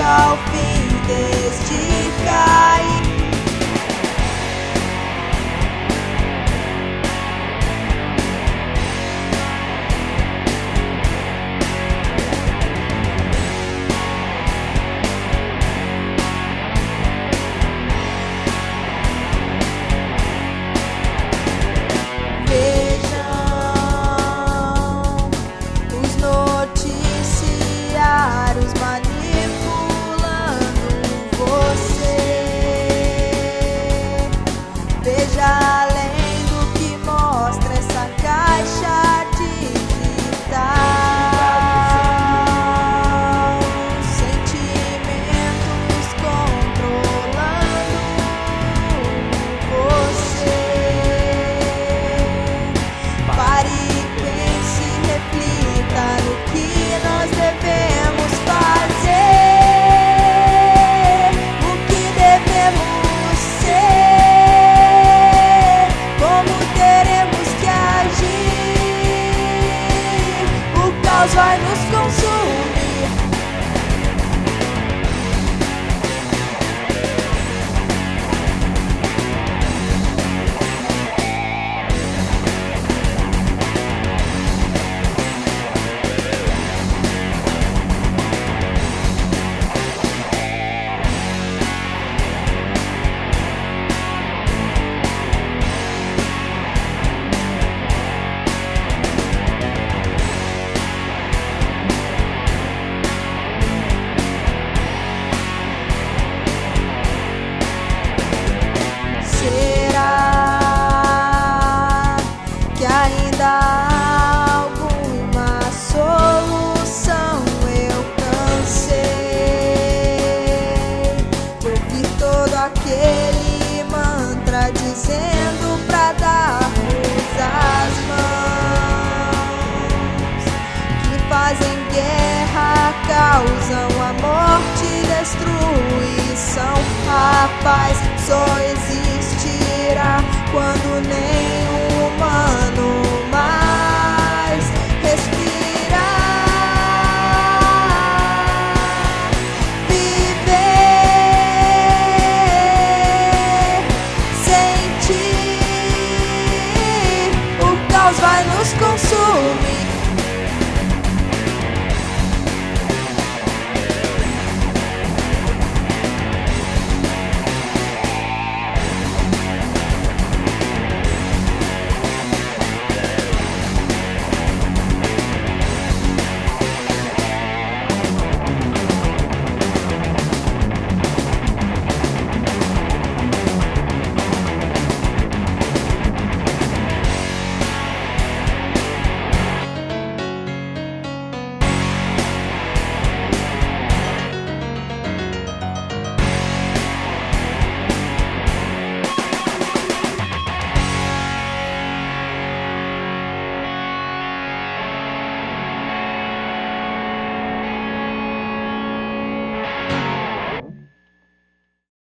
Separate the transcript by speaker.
Speaker 1: ao fim deste cair. Além do que mostra essa caixa digital, sentimentos controlando você. Pare e pense, reflita no que nós devemos fazer, o que devemos ser. Vai nos consumir. Ainda há alguma solução? Eu cansei de ouvir todo aquele mantra dizendo pra darmos as mãos, que fazem guerra, causam a morte e destruição. A paz só existirá quando nenhum humano